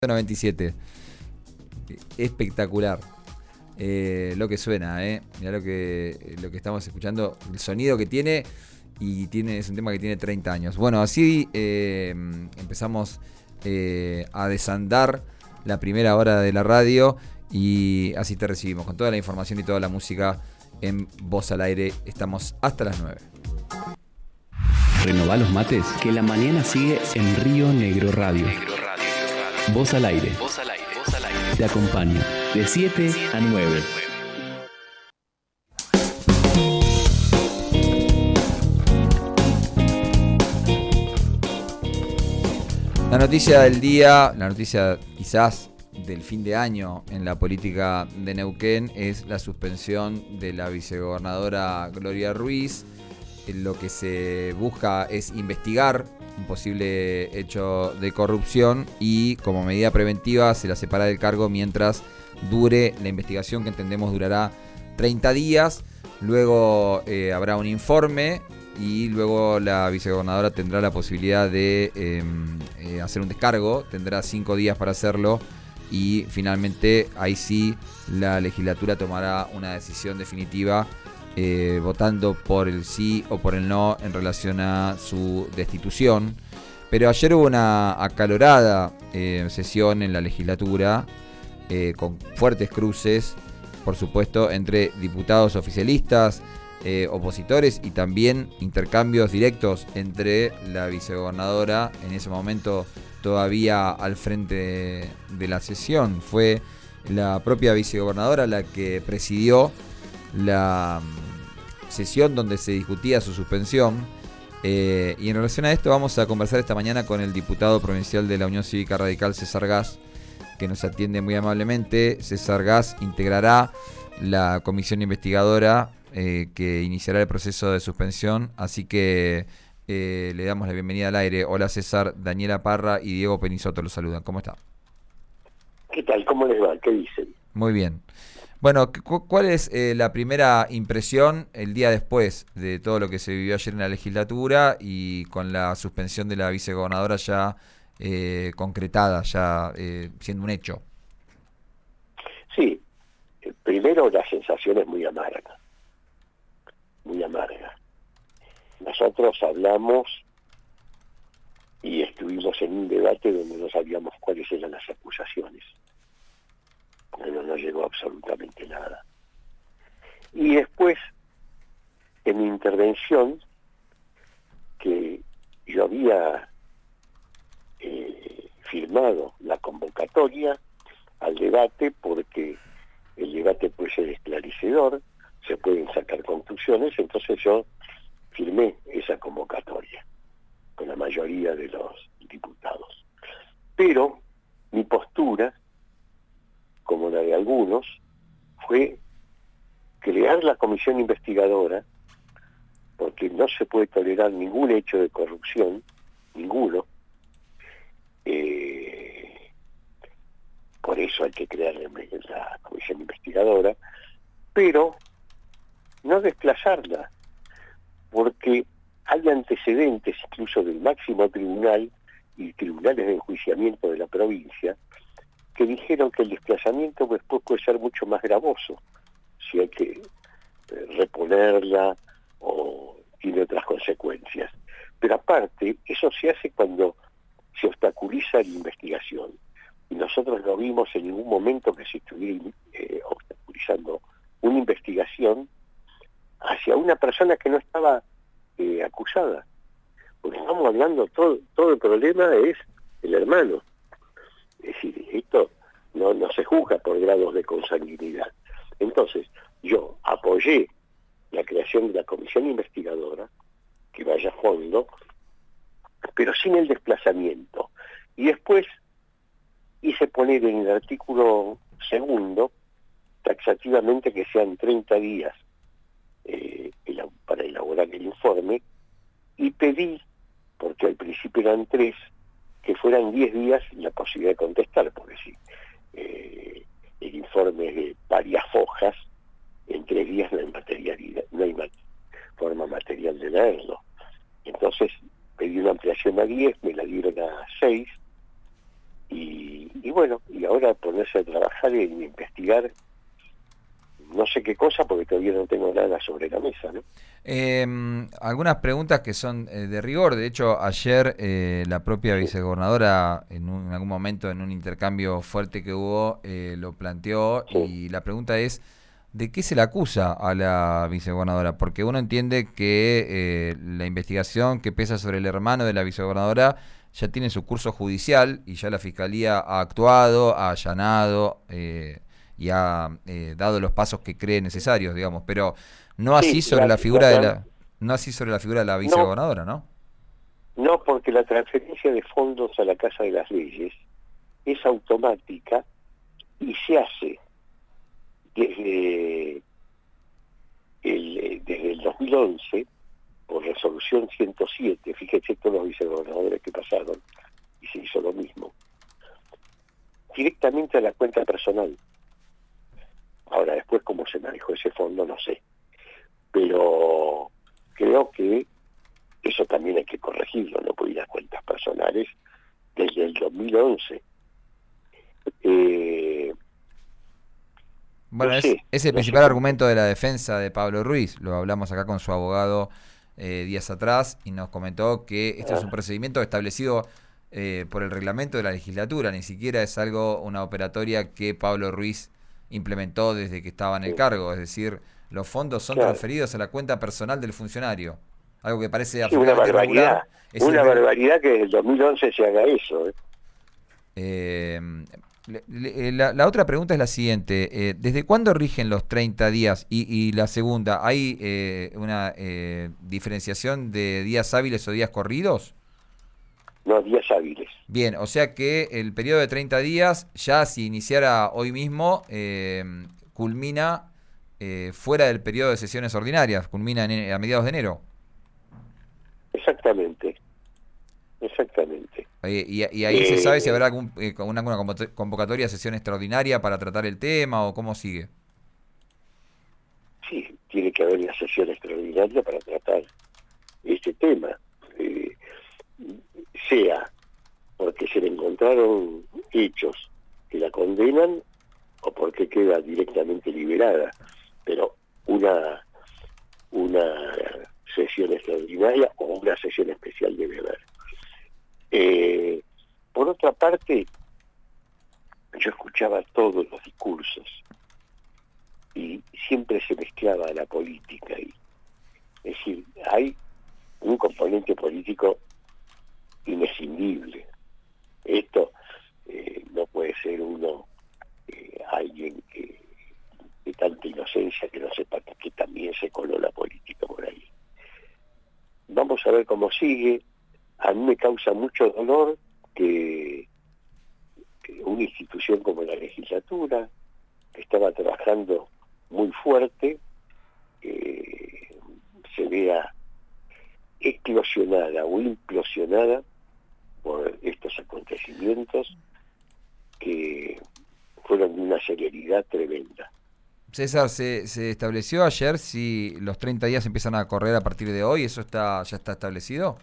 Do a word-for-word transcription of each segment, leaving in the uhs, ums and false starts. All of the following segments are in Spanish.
noventa y siete. Espectacular. Eh, lo que suena, eh. Mirá lo que, lo que estamos escuchando, el sonido que tiene, y tiene, es un tema que tiene treinta años. Bueno, así eh, empezamos eh, a desandar la primera hora de la radio, y así te recibimos con toda la información y toda la música en Voz al Aire. Estamos hasta las nueve. Renová los mates, que la mañana sigue en Río Negro Radio. Voz al Aire. Voz al Aire. Voz al Aire. Te acompaña de siete a nueve. La noticia del día, la noticia quizás del fin de año en la política de Neuquén, es la suspensión de la vicegobernadora Gloria Ruiz. Lo que se busca es investigar un posible hecho de corrupción y, como medida preventiva, se la separa del cargo mientras dure la investigación, que entendemos durará treinta días. Luego eh, habrá un informe y luego la vicegobernadora tendrá la posibilidad de eh, eh, hacer un descargo. Tendrá cinco días para hacerlo y finalmente ahí sí la legislatura tomará una decisión definitiva, Eh, votando por el sí o por el no en relación a su destitución. Pero ayer hubo una acalorada eh, sesión en la legislatura, eh, con fuertes cruces, por supuesto, entre diputados oficialistas, eh, opositores, y también intercambios directos entre la vicegobernadora, en ese momento todavía al frente de, de la sesión. Fue la propia vicegobernadora la que presidió la sesión donde se discutía su suspensión, eh, y en relación a esto vamos a conversar esta mañana con el diputado provincial de la Unión Cívica Radical, César Gas, que nos atiende muy amablemente. César Gas integrará la comisión investigadora eh, que iniciará el proceso de suspensión, así que eh, le damos la bienvenida al aire. Hola César, Daniela Parra y Diego Penizotto los saludan. ¿Cómo está? ¿Qué tal? ¿Cómo les va? ¿Qué dicen? Muy bien. Bueno, ¿cuál es eh, la primera impresión el día después de todo lo que se vivió ayer en la legislatura y con la suspensión de la vicegobernadora ya eh, concretada, ya eh, siendo un hecho? Sí, primero la sensación es muy amarga, muy amarga. Nosotros hablamos y estuvimos en un debate donde no sabíamos cuáles eran las acusaciones. No, no llegó absolutamente nada. Y después, en mi intervención, que yo había eh, firmado la convocatoria al debate, porque el debate puede ser esclarecedor, se pueden sacar conclusiones, entonces yo firmé esa convocatoria con la mayoría de los diputados. Pero mi postura, como la de algunos, fue crear la comisión investigadora, porque no se puede tolerar ningún hecho de corrupción, ninguno. Eh, por eso hay que crear la comisión investigadora, pero no desplazarla, porque hay antecedentes incluso del máximo tribunal y tribunales de enjuiciamiento de la provincia que dijeron que el desplazamiento después puede ser mucho más gravoso si hay que eh, reponerla o tiene otras consecuencias. Pero aparte, eso se hace cuando se obstaculiza la investigación, y nosotros no vimos en ningún momento que se estuviera eh, obstaculizando una investigación hacia una persona que no estaba eh, acusada, porque estamos hablando, todo, todo el problema es el hermano. Es decir, esto no, no se juzga por grados de consanguinidad. Entonces, yo apoyé la creación de la comisión investigadora, que vaya a fondo, pero sin el desplazamiento. Y después hice poner en el artículo segundo, taxativamente, que sean treinta días eh, para elaborar el informe, y pedí, porque al principio eran tres, que fueran diez días la posibilidad de contestar, porque si eh, el informe es de varias hojas, en tres días no hay materialidad, no hay mat- forma material de leerlo. Entonces pedí una ampliación a diez, me la dieron a seis, y, y bueno, bueno, y ahora ponerse a trabajar y investigar no sé qué cosa, porque todavía no tengo nada sobre la mesa, ¿no? Eh, algunas preguntas que son eh, de rigor. De hecho, ayer eh, la propia Sí. vicegobernadora, en, un- en algún momento, en un intercambio fuerte que hubo, eh, lo planteó, Sí. y la pregunta es, ¿de qué se le acusa a la vicegobernadora? Porque uno entiende que eh, la investigación que pesa sobre el hermano de la vicegobernadora ya tiene su curso judicial y ya la Fiscalía ha actuado, ha allanado eh, y ha eh, dado los pasos que cree necesarios, digamos, pero no así Sí, sobre la, la la figura de tran- la no así sobre la figura de la no, vicegobernadora, ¿no? no, porque la transferencia de fondos a la Casa de las Leyes es automática y se hace desde el, eh, desde el dos mil once por resolución ciento siete, fíjese todos los vicegobernadores que pasaron, y se hizo lo mismo, directamente a la cuenta personal. Ahora, después cómo se manejó ese fondo, no sé. Pero creo que eso también hay que corregirlo, no puede ir a cuentas personales desde el dos mil once. Eh, Bueno, no es, sé, es el no sé principal cómo. argumento de la defensa de Pablo Ruiz. Lo hablamos acá con su abogado eh, días atrás y nos comentó que este es un Ah, procedimiento establecido eh, por el reglamento de la legislatura, ni siquiera es algo, una operatoria que Pablo Ruiz implementó desde que estaba en el sí, cargo, es decir, los fondos son claro. transferidos a la cuenta personal del funcionario, algo que parece Sí, una absolutamente barbaridad. irregular, es Una irre- barbaridad que desde el dos mil once se haga eso. ¿eh? Eh, le- le- la, la otra pregunta es la siguiente. Eh, ¿desde cuándo rigen los treinta días? Y, y la segunda, ¿hay eh, una eh, diferenciación de días hábiles o días corridos? No, días hábiles. Bien, o sea que el periodo de treinta días, ya si iniciara hoy mismo, eh, culmina eh, fuera del periodo de sesiones ordinarias, culmina en- a mediados de enero. Exactamente, exactamente. Eh, y, y ahí se sabe si Eh, habrá algún, eh, una, una convo- convocatoria a sesión extraordinaria para tratar el tema o cómo sigue. sí, tiene que haber una sesión extraordinaria para tratar este tema. Eh, sea porque se le encontraron hechos que la condenan o porque queda directamente liberada, pero una una sesión extraordinaria o una sesión especial debe haber. Eh, por otra parte, yo escuchaba todos los discursos y siempre se mezclaba la política ahí. Es decir, hay un componente político inescindible. Esto eh, no puede ser uno, eh, alguien que de tanta inocencia que no sepa que, que también se coló la política por ahí. Vamos a ver cómo sigue. A mí me causa mucho dolor que, que una institución como la legislatura, que estaba trabajando muy fuerte, eh, se vea eclosionada o implosionada por estos acontecimientos que fueron de una celeridad tremenda. César, ¿se, se estableció ayer si los treinta días empiezan a correr a partir de hoy? ¿Eso está ya está establecido?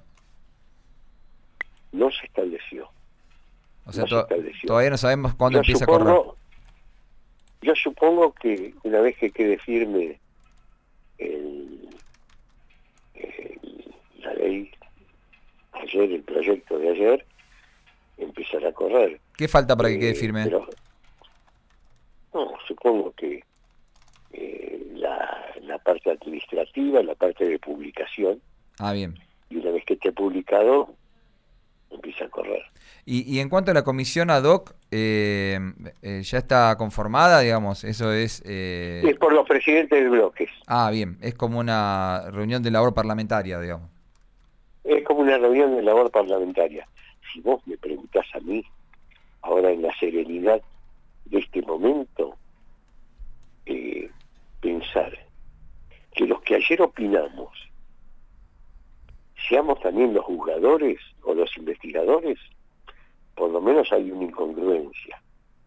No se estableció, O sea, no se to- estableció. todavía no sabemos cuándo Yo empieza a correr. supongo, yo supongo que una vez que quede firme el, el- la ley, ayer, el proyecto de ayer, empezará a correr. ¿Qué falta para que quede Eh, firme? Pero, no, supongo que eh, la, la parte administrativa, la parte de publicación, Ah, bien. y una vez que esté publicado, empieza a correr. Y, y en cuanto a la comisión ad hoc, eh, eh, ¿ya está conformada, digamos? Eso es... eh, Es por los presidentes de bloques. Ah, bien. Es como una reunión de labor parlamentaria, digamos. Es como una reunión de labor parlamentaria. Si vos me preguntás a mí, ahora en la serenidad de este momento, eh, pensar que los que ayer opinamos seamos también los juzgadores o los investigadores, por lo menos hay una incongruencia.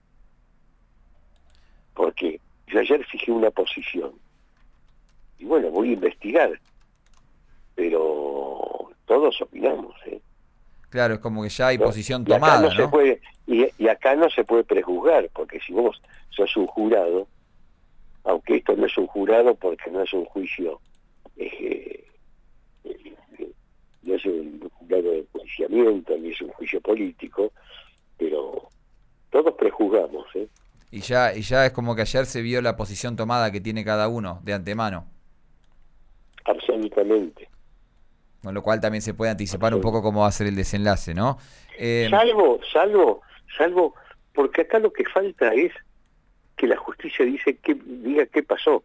Porque yo ayer fijé una posición y bueno, voy a investigar, pero todos opinamos, ¿eh? Claro, es como que ya hay ¿no? posición Y acá tomada, no, ¿no? se puede, y, y acá no se puede prejuzgar, porque si vos sos un jurado, aunque esto no es un jurado porque no es un juicio, eh, eh, eh, no es un jurado de enjuiciamiento, ni es un juicio político, pero todos prejuzgamos, ¿eh? Y ya, y ya es como que ayer se vio la posición tomada que tiene cada uno de antemano. Absolutamente. Con lo cual también se puede anticipar un poco cómo va a ser el desenlace, ¿no? Eh, Salvo, salvo, salvo, porque acá lo que falta es que la justicia dice que diga qué pasó.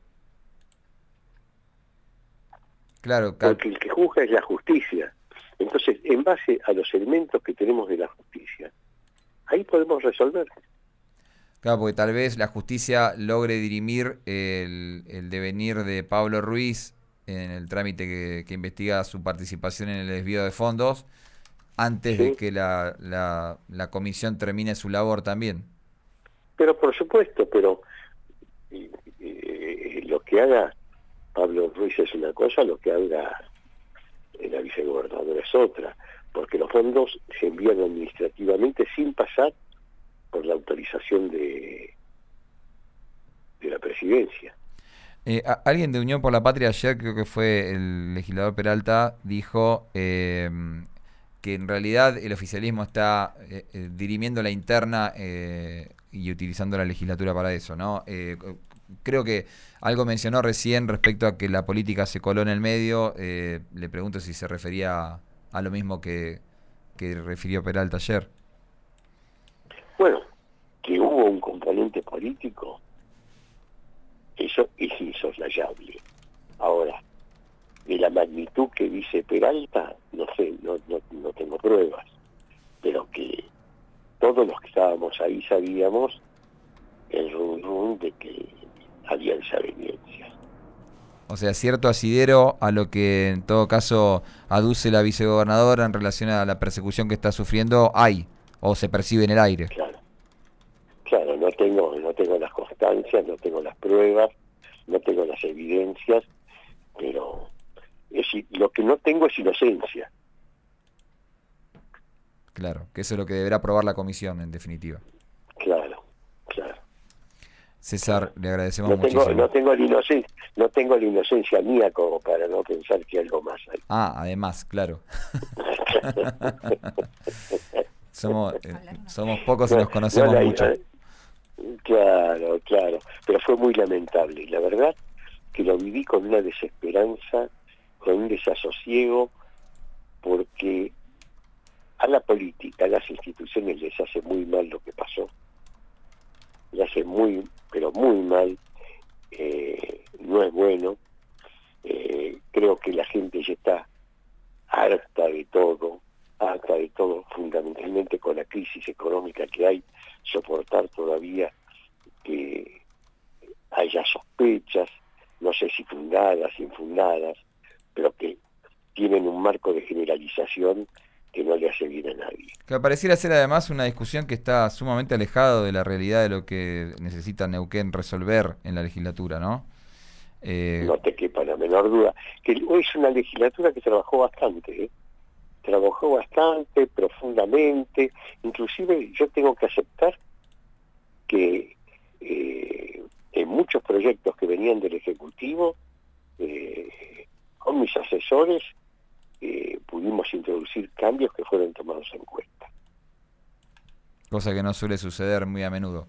claro, cal- Porque el que juzga es la justicia. Entonces, en base a los elementos que tenemos de la justicia, ahí podemos resolver. claro, porque tal vez la justicia logre dirimir el, el devenir de Pablo Ruiz en el trámite que, que investiga su participación en el desvío de fondos antes ¿Sí? de que la, la, la comisión termine su labor también. Pero por supuesto, pero eh, eh, lo que haga Pablo Ruiz es una cosa, lo que haga la vicegobernadora es otra, porque los fondos se envían administrativamente sin pasar por la autorización de, de la presidencia. Eh, a- alguien de Unión por la Patria ayer, creo que fue el legislador Peralta, dijo eh, que en realidad el oficialismo está eh, eh, dirimiendo la interna eh, y utilizando la legislatura para eso, ¿no? Eh, creo que algo mencionó recién respecto a que la política se coló en el medio. Eh, le pregunto si se refería a lo mismo que, que refirió Peralta ayer. Bueno, que hubo un componente político, eso es insoslayable. Ahora, de la magnitud que dice Peralta, no sé, no, no, no tengo pruebas, pero que todos los que estábamos ahí sabíamos el rum rum de que había desavenencias. O sea, cierto asidero a lo que en todo caso aduce la vicegobernadora en relación a la persecución que está sufriendo hay, o se percibe en el aire. Claro, claro, no tengo, no tengo las constancias, no tengo las pruebas, no tengo las evidencias, pero es, lo que no tengo es inocencia. Claro, que eso es lo que deberá aprobar la comisión, en definitiva. Claro, claro. César, le agradecemos No tengo, muchísimo. no tengo la inocencia, no tengo la inocencia mía como para no pensar que algo más hay. Ah, además, claro. somos, eh, somos pocos y nos conocemos No, no, mucho. eh, Claro, claro, pero fue muy lamentable y la verdad que lo viví con una desesperanza, con un desasosiego, porque a la política, a las instituciones les hace muy mal lo que pasó, les hace muy, pero muy mal, eh, no es bueno, eh, creo que la gente ya está harta de todo, harta de todo, fundamentalmente con la crisis económica que hay, soportar todavía que haya sospechas, no sé si fundadas, infundadas, pero que tienen un marco de generalización que no le hace bien a nadie. Que pareciera ser además una discusión que está sumamente alejado de la realidad de lo que necesita Neuquén resolver en la legislatura, ¿no? Eh... No te quepa la menor duda. Que hoy es una legislatura que trabajó bastante, ¿eh? Trabajó bastante, profundamente, inclusive yo tengo que aceptar que eh, en muchos proyectos que venían del Ejecutivo, eh, con mis asesores, eh, pudimos introducir cambios que fueron tomados en cuenta. Cosa que no suele suceder muy a menudo.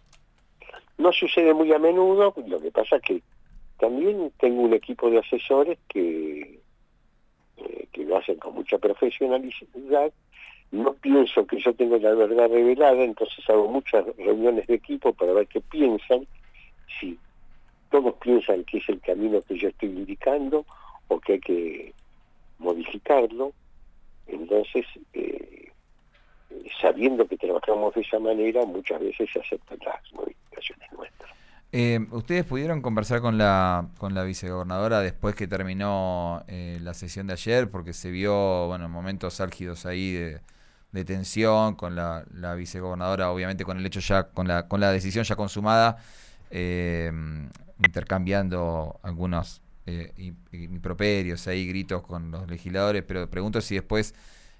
No sucede muy a menudo, lo que pasa es que también tengo un equipo de asesores que, eh, que lo hacen con mucha profesionalidad. No pienso que yo tenga la verdad revelada, entonces hago muchas reuniones de equipo para ver qué piensan, si todos piensan que es el camino que yo estoy indicando o que hay que modificarlo. Entonces, eh, sabiendo que trabajamos de esa manera, muchas veces se aceptan las modificaciones nuestras. Eh, ¿Ustedes pudieron conversar con la con la vicegobernadora después que terminó eh, la sesión de ayer? Porque se vio, bueno, momentos álgidos ahí de, de tensión con la, la vicegobernadora, obviamente con el hecho ya, con la con la decisión ya consumada, eh, intercambiando algunos eh, improperios ahí, gritos con los legisladores, pero pregunto si después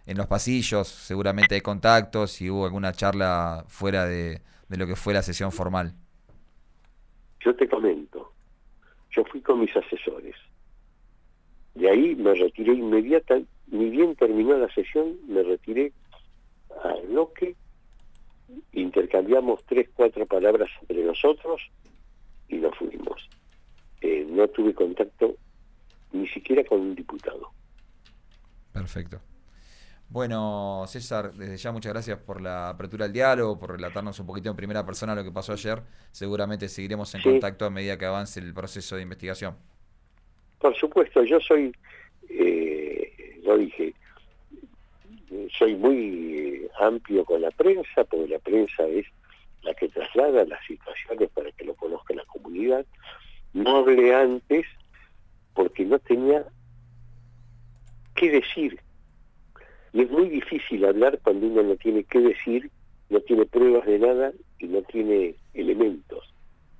en los pasillos, seguramente hay contactos y hubo alguna charla fuera de, de lo que fue la sesión formal. Yo te comento, yo fui con mis asesores. De ahí me retiré inmediata, ni bien terminó la sesión, me retiré al bloque, intercambiamos tres, cuatro palabras entre nosotros y nos fuimos. Eh, no tuve contacto ni siquiera con un diputado. Perfecto. Bueno, César, desde ya muchas gracias por la apertura al diálogo, por relatarnos un poquito en primera persona lo que pasó ayer. Seguramente seguiremos en sí. contacto a medida que avance el proceso de investigación. Por supuesto, yo soy, eh, lo dije, soy muy amplio con la prensa, porque la prensa es la que traslada las situaciones para que lo conozca la comunidad. No hablé antes porque no tenía qué decir. Y es muy difícil hablar cuando uno no tiene qué decir, no tiene pruebas de nada y no tiene elementos.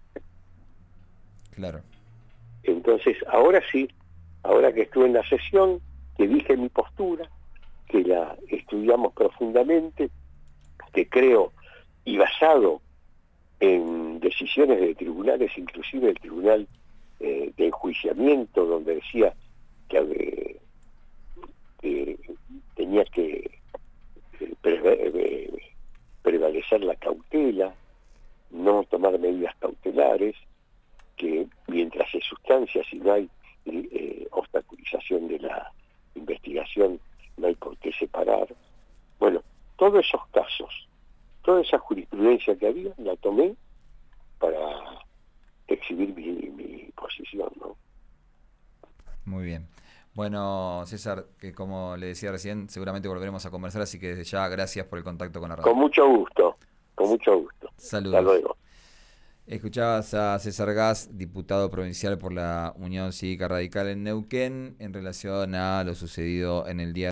Claro. Entonces, ahora sí, ahora que estuve en la sesión, que dije mi postura, que la estudiamos profundamente, que creo, y basado en decisiones de tribunales, inclusive el tribunal eh, de enjuiciamiento, donde decía que, eh, que tenía que eh, pre prevalecer la cautela, no tomar medidas cautelares, que mientras se sustancia, si no hay eh, obstaculización de la investigación, no hay por qué separar. Bueno, todos esos casos, toda esa jurisprudencia que había, la tomé para exhibir mi, mi posición, ¿no? Muy bien. Bueno, César, que como le decía recién, seguramente volveremos a conversar, así que desde ya gracias por el contacto con la radio. Con mucho gusto, con mucho gusto. Saludos. Hasta luego. Escuchabas a César Gas, diputado provincial por la Unión Cívica Radical en Neuquén, en relación a lo sucedido en el día